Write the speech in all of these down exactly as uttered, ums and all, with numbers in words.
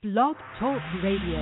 Blog Talk Radio.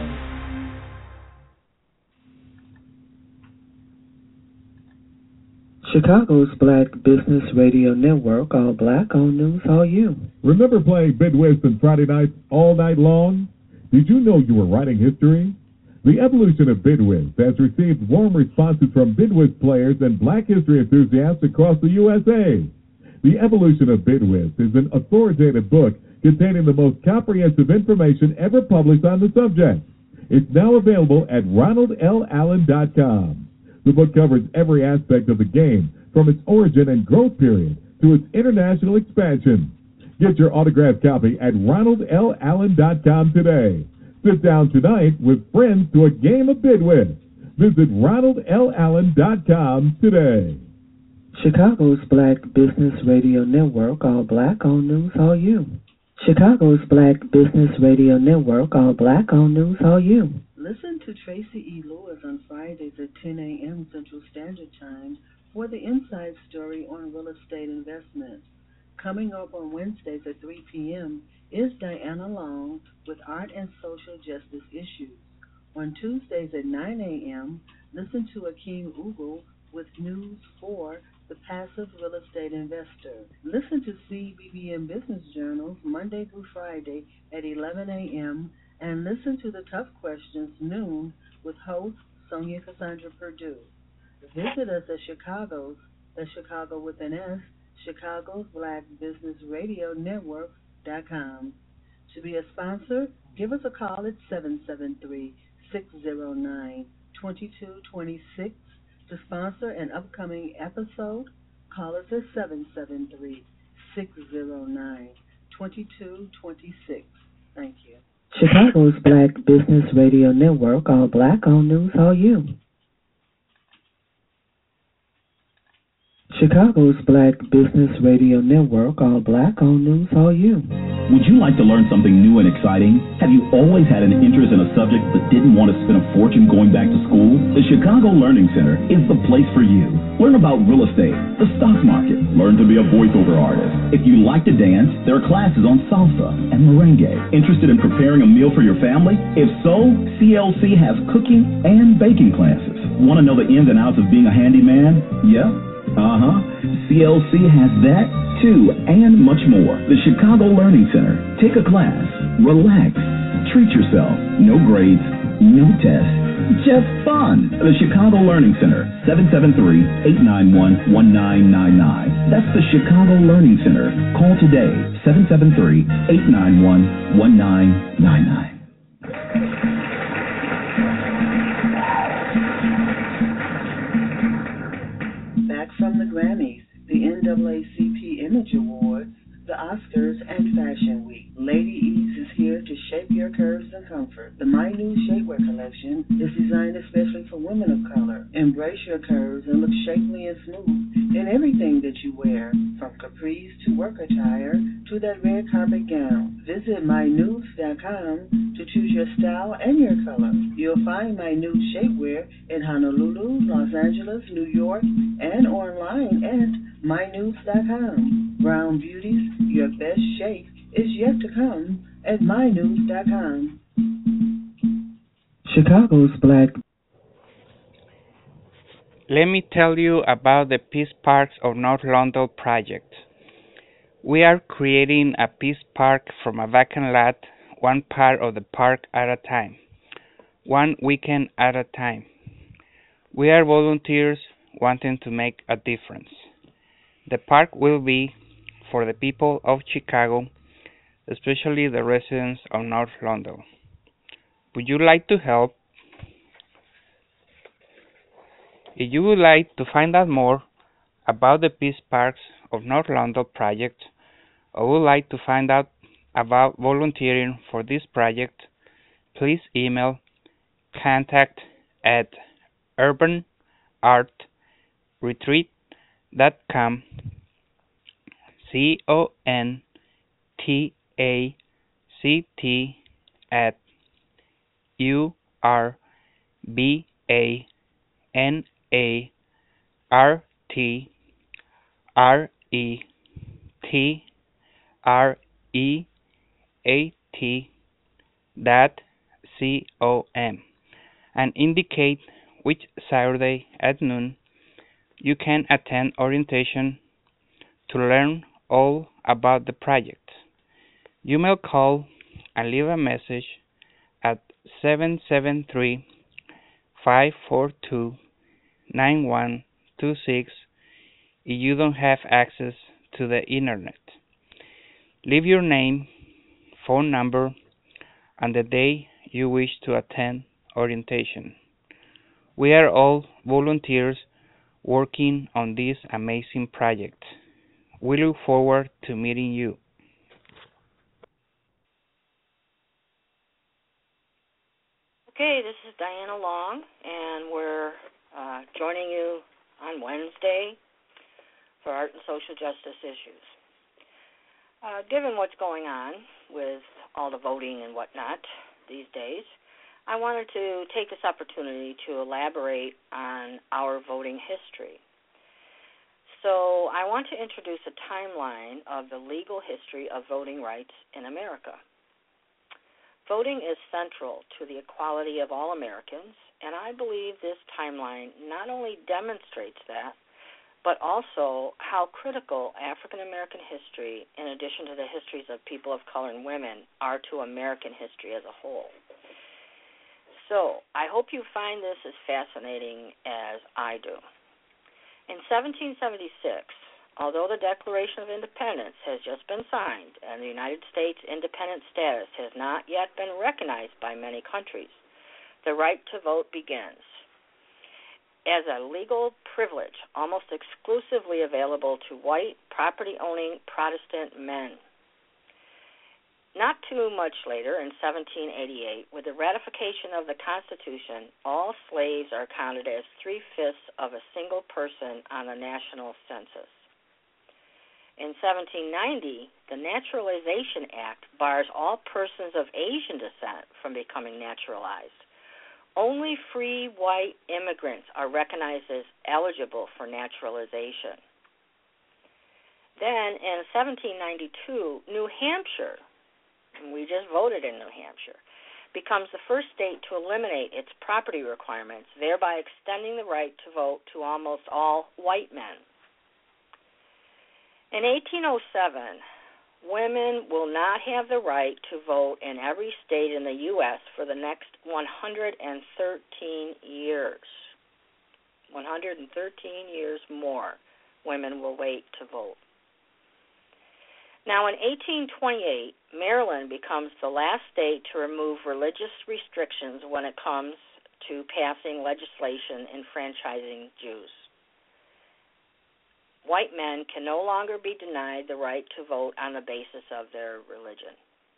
Chicago's Black Business Radio Network, all black, all news, all you. Remember playing Bidwest on Friday nights all night long? Did you know you were writing history? The evolution of Bidwest has received warm responses from Bidwest players and black history enthusiasts across the U S A. The evolution of Bidwest is an authoritative book containing the most comprehensive information ever published on the subject. It's now available at ronald l allen dot com. The book covers every aspect of the game, from its origin and growth period to its international expansion. Get your autographed copy at ronald l allen dot com today. Sit down tonight with friends to a game of Bidwest. Visit ronald l allen dot com today. Chicago's Black Business Radio Network, all black, all news, all you. Chicago's Black Business Radio Network, all black, all news, all you. Listen to Tracy E. Lewis on Fridays at ten a.m. Central Standard Time for the Inside Story on real estate investments. Coming up on Wednesdays at three p.m. is Diana Long with Art and Social Justice Issues. On Tuesdays at nine a.m., listen to Akeem Ugal with News for the Passive Real Estate Investor. Listen to C B B M Business Journals Monday through Friday at eleven a.m. and listen to the Tough Questions noon with host Sonia Cassandra Purdue. Visit us at Chicago's, that's Chicago with an S, Chicago's Black Business Radio Network dot com. To be a sponsor, give us a call at seven seven three, six zero nine, two two two six. To sponsor an upcoming episode, call us at seven seven three, six zero nine, two two two six. Thank you. Chicago's Black Business Radio Network, all black, all news, all you. Chicago's Black Business Radio Network, all black, all news, all you. Would you like to learn something new and exciting? Have you always had an interest in a subject but didn't want to spend a fortune going back to school? The Chicago Learning Center is the place for you. Learn about real estate, the stock market, learn to be a voiceover artist. If you like to dance, there are classes on salsa and merengue. Interested in preparing a meal for your family? If so, C L C has cooking and baking classes. Want to know the ins and outs of being a handyman? Yeah? Uh-huh. C L C has that, too, and much more. The Chicago Learning Center. Take a class. Relax. Treat yourself. No grades. No tests. Just fun. The Chicago Learning Center. seven seven three, eight nine one, one nine nine nine. That's the Chicago Learning Center. Call today. seven seven three, eight nine one, one nine nine nine. Back from the Grammys, the N double A C P Image Awards, the Oscars, and Fashion Week, Lady Ease is here to shape your curves and comfort. The My New Shapewear collection is designed especially for women of color. Embrace your curves and look shapely and smooth in everything that you wear, from capris to work attire to that red carpet gown. Visit my nudes dot com to choose your style and your color. You'll find My Nude Shapewear in Honolulu, Los Angeles, New York, and online at my nudes dot com. Brown Beauties, your best shape is yet to come at my nudes dot com. Chicago's Black. Let me tell you about the Peace Parks of North London project. We are creating a peace park from a vacant lot, one part of the park at a time, one weekend at a time. We are volunteers wanting to make a difference. The park will be for the people of Chicago, especially the residents of North London. Would you like to help? If you would like to find out more about the Peace Parks of North London project, or would like to find out about volunteering for this project, please email contact at urban art retreat dot com. C O N T A C T at U R B A N A R T R E T R E A T dot com and indicate which Saturday at noon you can attend orientation to learn all about the project. You may call and leave a message at seven seven three, five four two, nine one two six if you don't have access to the internet. Leave your name, phone number, and the day you wish to attend orientation. We are all volunteers working on this amazing project. We look forward to meeting you. Okay, this is Diana Long, and we're uh, joining you on Wednesday for Art and Social Justice Issues. Uh, given what's going on with all the voting and whatnot these days, I wanted to take this opportunity to elaborate on our voting history. So I want to introduce a timeline of the legal history of voting rights in America. Voting is central to the equality of all Americans, and I believe this timeline not only demonstrates that, but also how critical African American history, in addition to the histories of people of color and women, are to American history as a whole. So I hope you find this as fascinating as I do. In seventeen seventy-six, although the Declaration of Independence has just been signed and the United States' independent status has not yet been recognized by many countries, the right to vote begins as a legal privilege almost exclusively available to white, property-owning Protestant men. Not too much later, in seventeen eighty-eight, with the ratification of the Constitution, all slaves are counted as three-fifths of a single person on the national census. In seventeen ninety, the Naturalization Act bars all persons of Asian descent from becoming naturalized. Only free white immigrants are recognized as eligible for naturalization. Then, in seventeen ninety-two, New Hampshire, and we just voted in New Hampshire, becomes the first state to eliminate its property requirements, thereby extending the right to vote to almost all white men. In eighteen oh seven, women will not have the right to vote in every state in the U S for the next one hundred thirteen years. one hundred thirteen years more, women will wait to vote. Now, in eighteen twenty-eight, Maryland becomes the last state to remove religious restrictions when it comes to passing legislation enfranchising Jews. White men can no longer be denied the right to vote on the basis of their religion.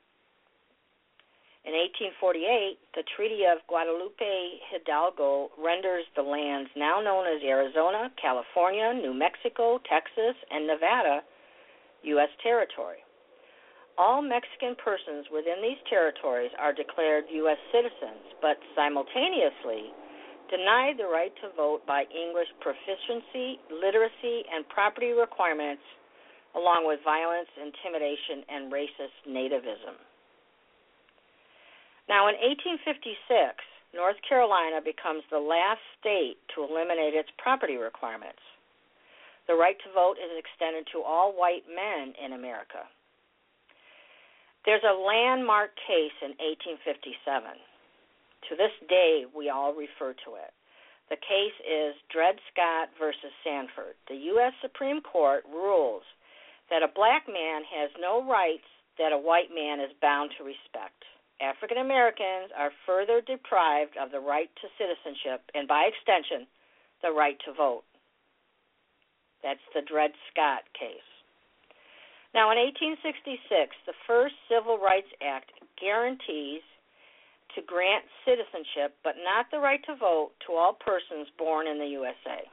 In eighteen forty-eight, the Treaty of Guadalupe Hidalgo renders the lands now known as Arizona, California, New Mexico, Texas, and Nevada U S territory. All Mexican persons within these territories are declared U S citizens, but simultaneously denied the right to vote by English proficiency, literacy, and property requirements, along with violence, intimidation, and racist nativism. Now, in eighteen fifty-six, North Carolina becomes the last state to eliminate its property requirements. The right to vote is extended to all white men in America. There's a landmark case in eighteen fifty-seven. To this day, we all refer to it. The case is Dred Scott versus Sanford. The U S Supreme Court rules that a black man has no rights that a white man is bound to respect. African Americans are further deprived of the right to citizenship and, by extension, the right to vote. That's the Dred Scott case. Now, in eighteen sixty-six, the first Civil Rights Act guarantees to grant citizenship, but not the right to vote, to all persons born in the U S A.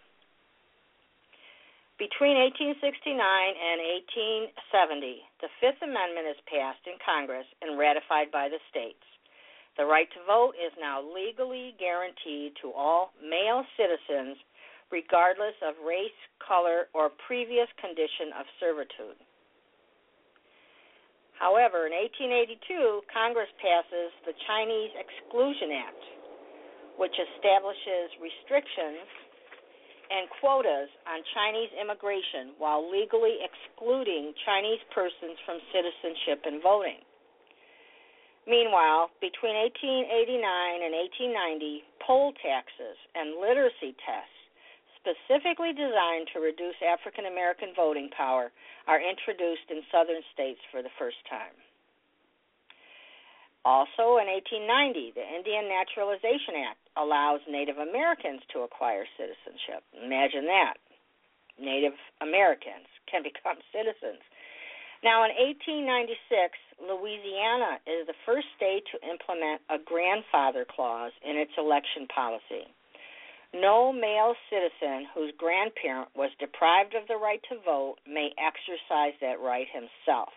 Between eighteen sixty-nine and eighteen seventy, the Fifth Amendment is passed in Congress and ratified by the states. The right to vote is now legally guaranteed to all male citizens, regardless of race, color, or previous condition of servitude. However, in eighteen eighty-two, Congress passes the Chinese Exclusion Act, which establishes restrictions and quotas on Chinese immigration while legally excluding Chinese persons from citizenship and voting. Meanwhile, between eighteen eighty-nine and eighteen ninety, poll taxes and literacy tests specifically designed to reduce African American voting power are introduced in southern states for the first time. Also in eighteen ninety, the Indian Naturalization Act allows Native Americans to acquire citizenship. Imagine that. Native Americans can become citizens. Now in eighteen ninety-six, Louisiana is the first state to implement a grandfather clause in its election policy. No male citizen whose grandparent was deprived of the right to vote may exercise that right himself.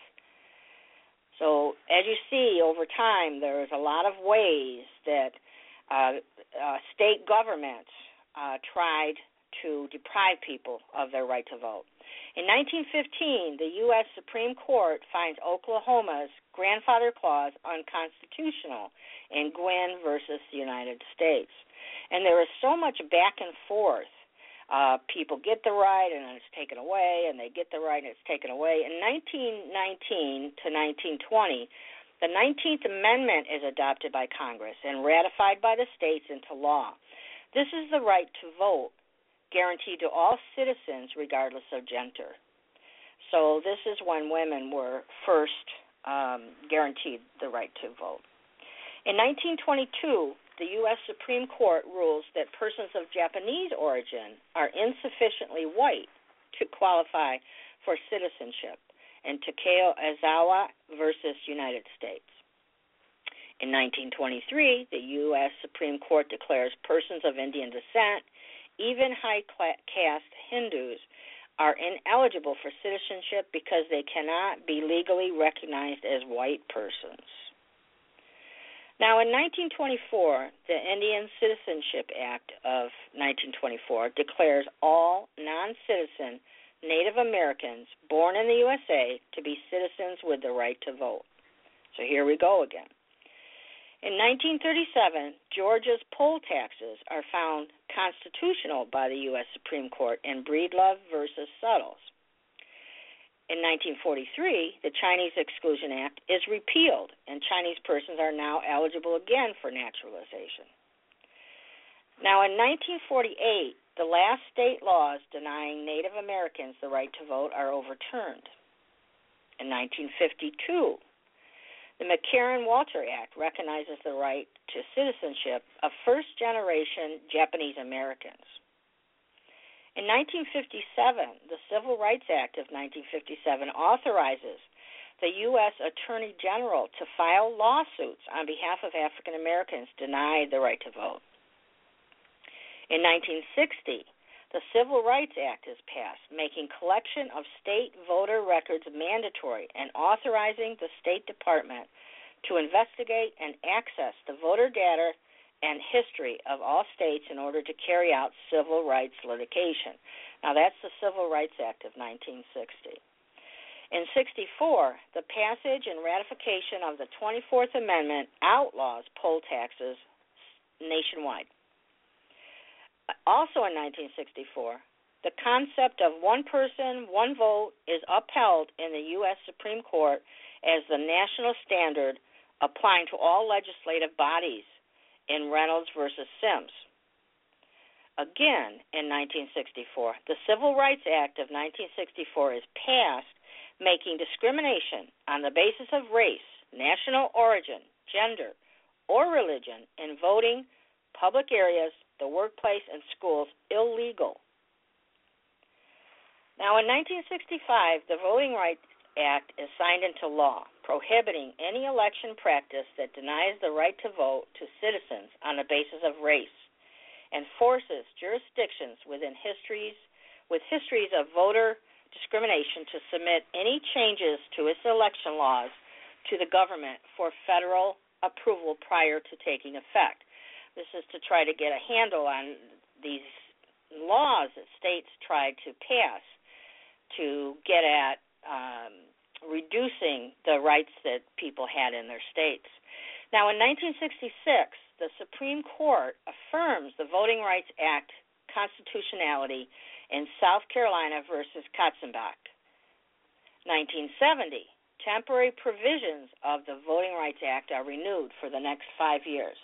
So as you see, over time, there's a lot of ways that uh, uh, state governments uh, tried to deprive people of their right to vote. In nineteen fifteen, the U S Supreme Court finds Oklahoma's grandfather clause unconstitutional in Gwinn versus the United States. And there is so much back and forth. Uh, people get the right and then it's taken away, and they get the right and it's taken away. In nineteen nineteen to nineteen twenty, the nineteenth Amendment is adopted by Congress and ratified by the states into law. This is the right to vote, guaranteed to all citizens regardless of gender. So this is when women were first um, guaranteed the right to vote. In nineteen twenty-two, the U S Supreme Court rules that persons of Japanese origin are insufficiently white to qualify for citizenship in Takeo Aizawa versus United States. In nineteen twenty-three, the U S Supreme Court declares persons of Indian descent, even high-caste Hindus, are ineligible for citizenship because they cannot be legally recognized as white persons. Now, in nineteen twenty-four, the Indian Citizenship Act of nineteen twenty-four declares all non-citizen Native Americans born in the U S A to be citizens with the right to vote. So here we go again. In nineteen thirty-seven, Georgia's poll taxes are found constitutional by the U S Supreme Court in Breedlove versus Suttles. In nineteen forty-three, the Chinese Exclusion Act is repealed, and Chinese persons are now eligible again for naturalization. Now, in nineteen forty-eight, the last state laws denying Native Americans the right to vote are overturned. In nineteen fifty-two, the McCarran-Walter Act recognizes the right to citizenship of first-generation Japanese Americans. In nineteen fifty-seven, the Civil Rights Act of nineteen fifty-seven authorizes the U S Attorney General to file lawsuits on behalf of African Americans denied the right to vote. In nineteen sixty, the Civil Rights Act is passed, making collection of state voter records mandatory and authorizing the State Department to investigate and access the voter data and history of all states in order to carry out civil rights litigation. Now, that's the Civil Rights Act of nineteen sixty. In sixty-four, the passage and ratification of the twenty-fourth Amendment outlaws poll taxes nationwide. Also in nineteen sixty-four, the concept of one person, one vote is upheld in the U S Supreme Court as the national standard applying to all legislative bodies in Reynolds versus Sims. Again, in nineteen sixty-four, the Civil Rights Act of nineteen sixty-four is passed, making discrimination on the basis of race, national origin, gender, or religion in voting, public areas, the workplace, and schools illegal. Now, in nineteen sixty-five, the Voting Rights Act is signed into law, prohibiting any election practice that denies the right to vote to citizens on the basis of race and forces jurisdictions within histories, with histories of voter discrimination to submit any changes to its election laws to the government for federal approval prior to taking effect. This is to try to get a handle on these laws that states tried to pass to get at um, reducing the rights that people had in their states. Now, in nineteen sixty-six, the Supreme Court affirms the Voting Rights Act constitutionality in South Carolina versus Katzenbach. nineteen seventy, temporary provisions of the Voting Rights Act are renewed for the next five years.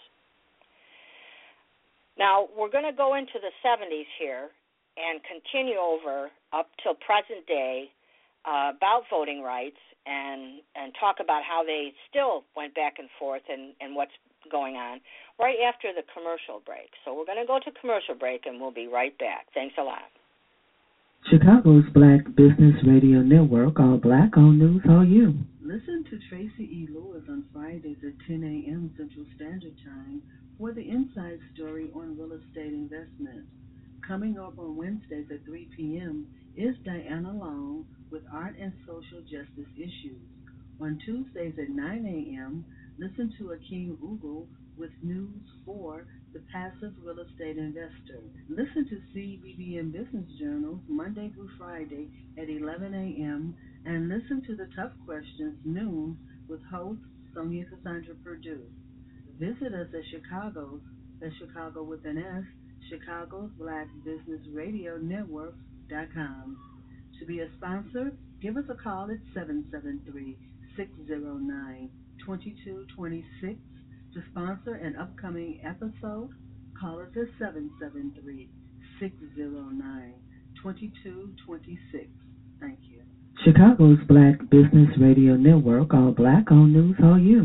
Now, we're going to go into the seventies here and continue over up till present day uh, about voting rights and, and talk about how they still went back and forth and, and what's going on right after the commercial break. So we're going to go to commercial break, and we'll be right back. Thanks a lot. Chicago's Black Business Radio Network, all black, all news, all you. Listen to Tracy E. Lewis on Fridays at ten a.m. Central Standard Time for the Inside Story on Real Estate Investment. Coming up on Wednesdays at three p.m. is Diana Long with Art and Social Justice Issues. On Tuesdays at nine a.m., listen to Akeem Ugal with news for the passive real estate investor. Listen to C B B M Business Journals Monday through Friday at eleven a.m. and listen to the Tough Questions noon with host Sonia Cassandra Purdue. Visit us at Chicago's, that's Chicago with an S, Chicago's Black Business Radio Network dot com. To be a sponsor, give us a call at seven seven three, six zero nine, two two two six. To sponsor an upcoming episode, call us at seven seven three, six zero nine, two two two six. Thank you. Chicago's Black Business Radio Network, all black, all news, all you.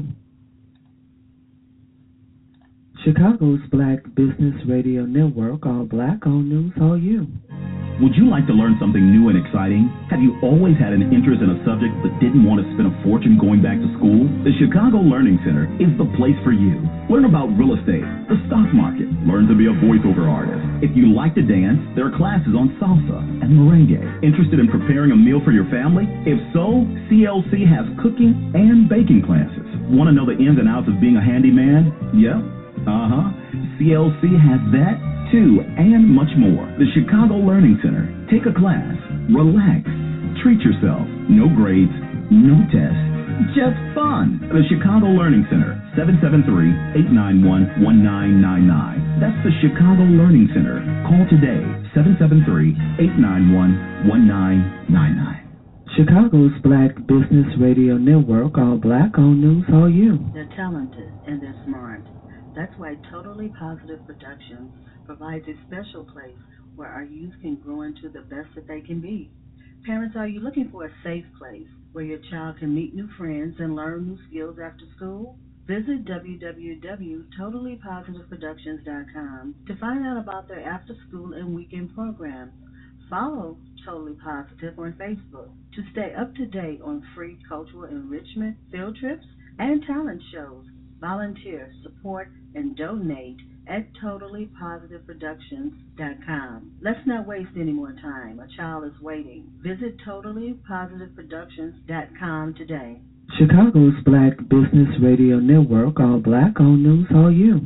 Chicago's Black Business Radio Network, all black, all news, all you. Would you like to learn something new and exciting? Have you always had an interest in a subject but didn't want to spend a fortune going back to school? The Chicago Learning Center is the place for you. Learn about real estate, the stock market, learn to be a voiceover artist. If you like to dance, there are classes on salsa and merengue. Interested in preparing a meal for your family? If so, C L C has cooking and baking classes. Want to know the ins and outs of being a handyman? Yep. Uh-huh. C L C has that, too, and much more. The Chicago Learning Center. Take a class. Relax. Treat yourself. No grades. No tests. Just fun. The Chicago Learning Center. seven seven three, eight nine one, one nine nine nine. That's the Chicago Learning Center. Call today. seven seven three, eight nine one, one nine nine nine. Chicago's Black Business Radio Network, all black, all news, all you. They're talented and they're smart. That's why Totally Positive Productions provides a special place where our youth can grow into the best that they can be. Parents, are you looking for a safe place where your child can meet new friends and learn new skills after school? Visit w w w dot totally positive productions dot com to find out about their after-school and weekend programs. Follow Totally Positive on Facebook to stay up to date on free cultural enrichment, field trips, and talent shows. Volunteer, support, and donate at totally positive productions dot com. Let's not waste any more time. A child is waiting. Visit totally positive productions dot com today. Chicago's Black Business Radio Network, all black, all news, all you.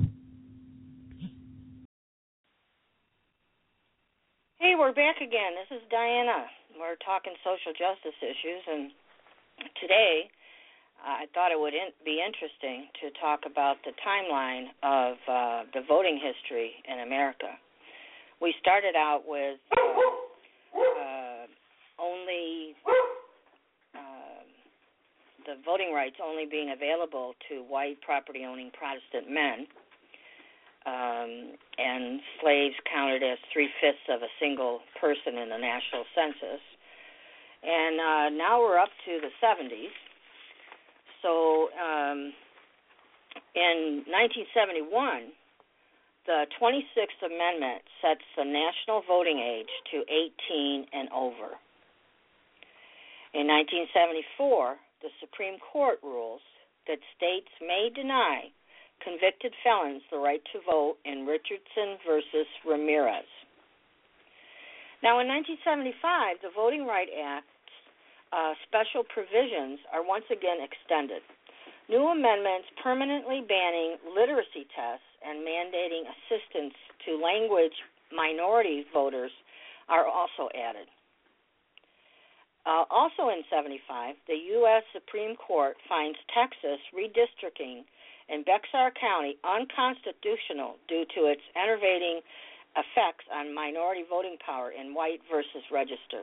Hey, we're back again. This is Diana. We're talking social justice issues, and today I thought it would in, be interesting to talk about the timeline of uh, the voting history in America. We started out with uh, uh, only uh, the voting rights only being available to white property-owning Protestant men, um, and slaves counted as three-fifths of a single person in the national census. And uh, now we're up to the seventies. So um, in nineteen seventy-one, the twenty-sixth Amendment sets the national voting age to eighteen and over. In nineteen seventy-four, the Supreme Court rules that states may deny convicted felons the right to vote in Richardson versus Ramirez. Now, in nineteen seventy-five, the Voting Rights Act Uh, special provisions are once again extended. New amendments permanently banning literacy tests and mandating assistance to language minority voters are also added. Uh, also in seventy-five, the U S Supreme Court finds Texas redistricting in Bexar County unconstitutional due to its enervating effects on minority voting power in white versus register.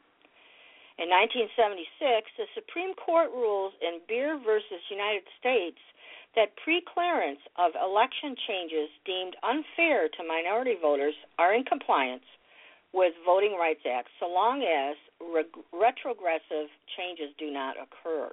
In nineteen seventy-six, the Supreme Court rules in Beer versus United States that pre-clearance of election changes deemed unfair to minority voters are in compliance with Voting Rights Act so long as reg- retrogressive changes do not occur.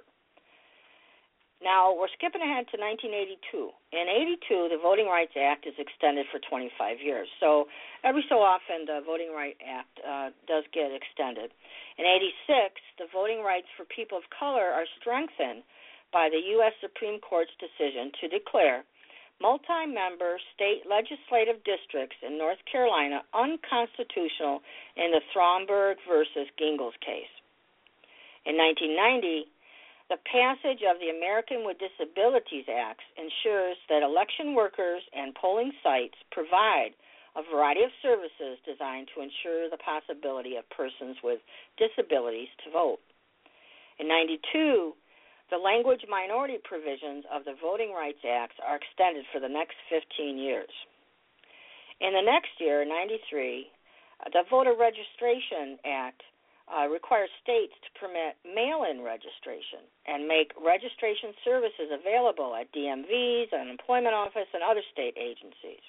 Now, we're skipping ahead to nineteen eighty-two. In eighty-two, the Voting Rights Act is extended for twenty-five years. So every so often, the Voting Rights Act uh, does get extended. In eighty-six, the voting rights for people of color are strengthened by the U S Supreme Court's decision to declare multi-member state legislative districts in North Carolina unconstitutional in the Thornburg versus Gingles case. In nineteen ninety, the passage of the American with Disabilities Act ensures that election workers and polling sites provide a variety of services designed to ensure the possibility of persons with disabilities to vote. In ninety-two, the language minority provisions of the Voting Rights Act are extended for the next fifteen years. In the next year, ninety-three, the Voter Registration Act uh, requires states to permit mail-in registration and make registration services available at D M Vs, unemployment office, and other state agencies.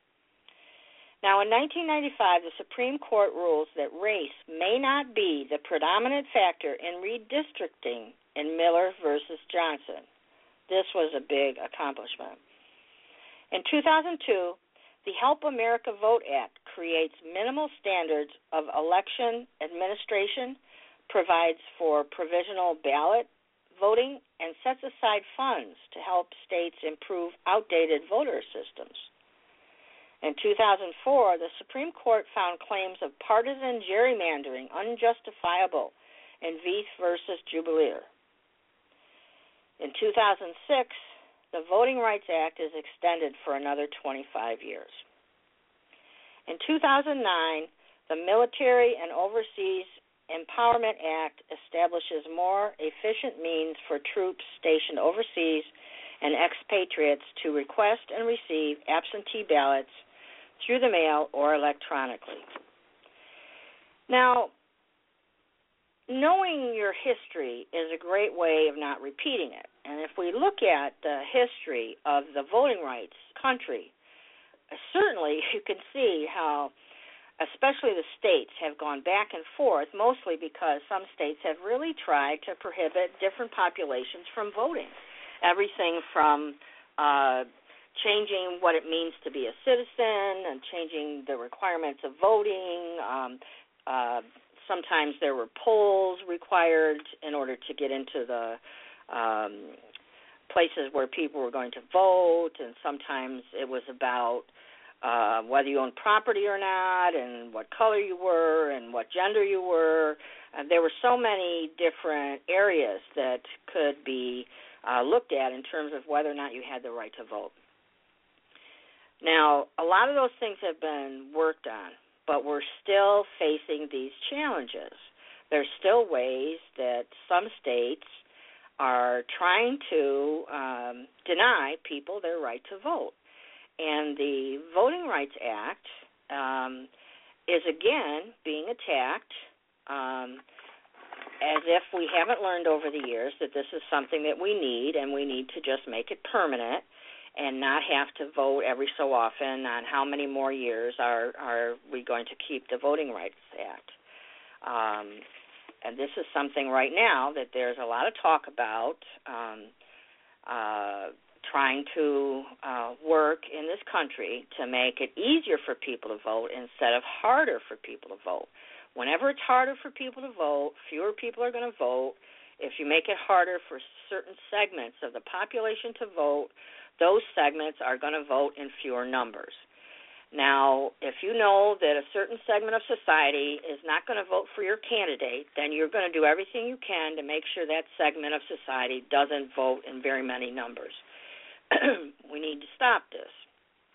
Now, in nineteen ninety-five, the Supreme Court rules that race may not be the predominant factor in redistricting in Miller versus Johnson. This was a big accomplishment. In two thousand two, the Help America Vote Act creates minimal standards of election administration, provides for provisional ballot voting, and sets aside funds to help states improve outdated voter systems. In two thousand four, the Supreme Court found claims of partisan gerrymandering unjustifiable in Veith versus Jubileer. In two thousand six, the Voting Rights Act is extended for another twenty-five years. In two thousand nine, the Military and Overseas Empowerment Act establishes more efficient means for troops stationed overseas and expatriates to request and receive absentee ballots through the mail or electronically. Now, knowing your history is a great way of not repeating it. And if we look at the history of the voting rights country, certainly you can see how especially the states have gone back and forth, mostly because some states have really tried to prohibit different populations from voting. Everything from uh, changing what it means to be a citizen and changing the requirements of voting. Um, uh, sometimes there were polls required in order to get into the um, places where people were going to vote, and sometimes it was about uh, whether you owned property or not and what color you were and what gender you were. Uh, there were so many different areas that could be uh, looked at in terms of whether or not you had the right to vote. Now, a lot of those things have been worked on, but we're still facing these challenges. There's still ways that some states are trying to um, deny people their right to vote. And the Voting Rights Act um, is, again, being attacked um, as if we haven't learned over the years that this is something that we need, and we need to just make it permanent and not have to vote every so often on how many more years are, are we going to keep the Voting Rights Act. Um, and this is something right now that there's a lot of talk about, um, uh, trying to uh, work in this country to make it easier for people to vote instead of harder for people to vote. Whenever it's harder for people to vote, fewer people are going to vote. If you make it harder for certain segments of the population to vote, those segments are going to vote in fewer numbers. Now, if you know that a certain segment of society is not going to vote for your candidate, then you're going to do everything you can to make sure that segment of society doesn't vote in very many numbers. We need to stop this.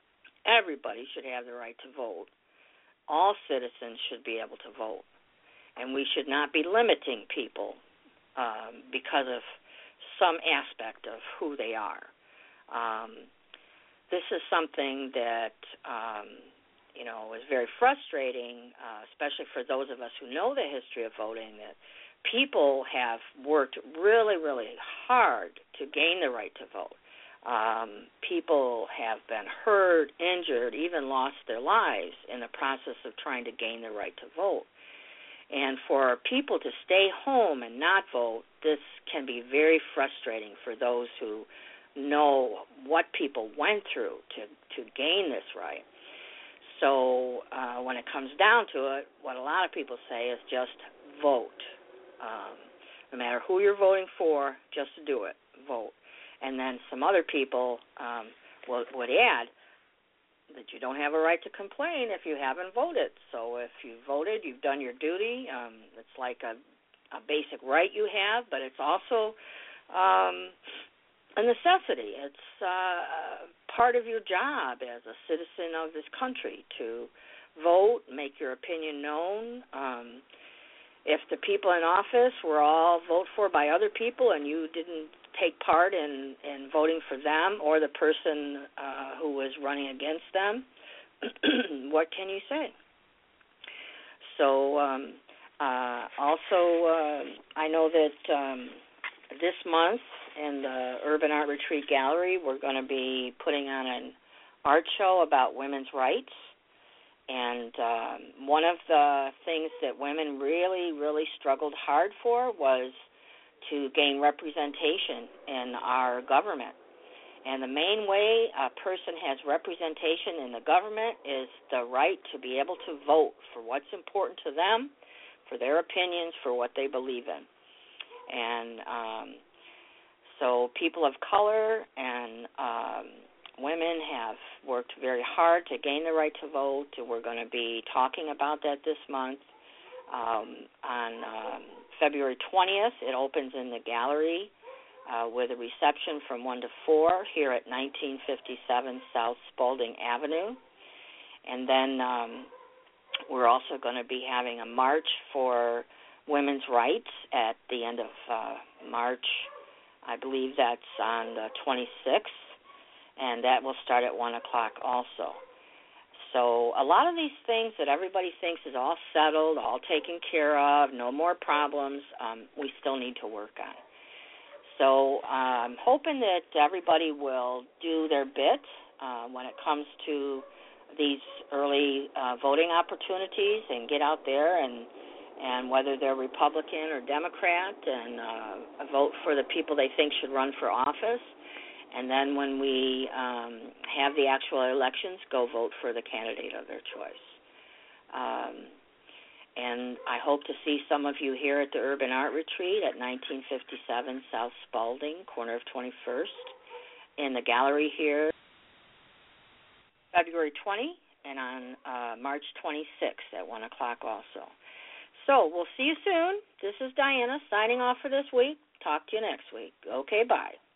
Everybody should have the right to vote. All citizens should be able to vote. and we should not be limiting people um, because of some aspect of who they are. Um, this is something that, um, you know, is very frustrating, uh, especially for those of us who know the history of voting, that people have worked really, really hard to gain the right to vote. Um, people have been hurt, injured, even lost their lives in the process of trying to gain the right to vote. And for people to stay home and not vote, this can be very frustrating for those who know what people went through to, to gain this right. So uh, when it comes down to it, what a lot of people say is just vote. Um, no matter who you're voting for, just do it, vote. And then some other people um, will, would add that you don't have a right to complain if you haven't voted. So if you voted, you've done your duty. Um, it's like a, a basic right you have, but it's also um, a necessity. It's uh, part of your job as a citizen of this country to vote, make your opinion known. Um, if the people in office were all voted for by other people and you didn't take part in, in voting for them or the person uh, who was running against them, what can you say? So um, uh, also uh, I know that um, this month in the Urban Art Retreat Gallery we're going to be putting on an art show about women's rights. And um, one of the things that women really, really struggled hard for was to gain representation in our government. And the main way a person has representation in the government is the right to be able to vote for what's important to them, for their opinions, for what they believe in. And um, so people of color and um, women have worked very hard to gain the right to vote. We're going to be talking about that this month. Um, on um, February twentieth, it opens in the gallery uh, with a reception from one to four here at nineteen fifty-seven South Spalding Avenue. And then um, we're also going to be having a march for women's rights at the end of uh, March. I believe that's on the twenty-sixth. And that will start at one o'clock also. So a lot of these things that everybody thinks is all settled, all taken care of, no more problems, um, we still need to work on. So I'm hoping that everybody will do their bit uh, when it comes to these early uh, voting opportunities and get out there and, and whether they're Republican or Democrat and uh, vote for the people they think should run for office. And then when we um, have the actual elections, go vote for the candidate of their choice. Um, and I hope to see some of you here at the Urban Art Retreat at nineteen fifty-seven South Spalding, corner of twenty-first, in the gallery here, February twentieth, and on uh, March twenty-sixth at one o'clock also. So we'll see you soon. This is Diana signing off for this week. Talk to you next week. Okay, bye.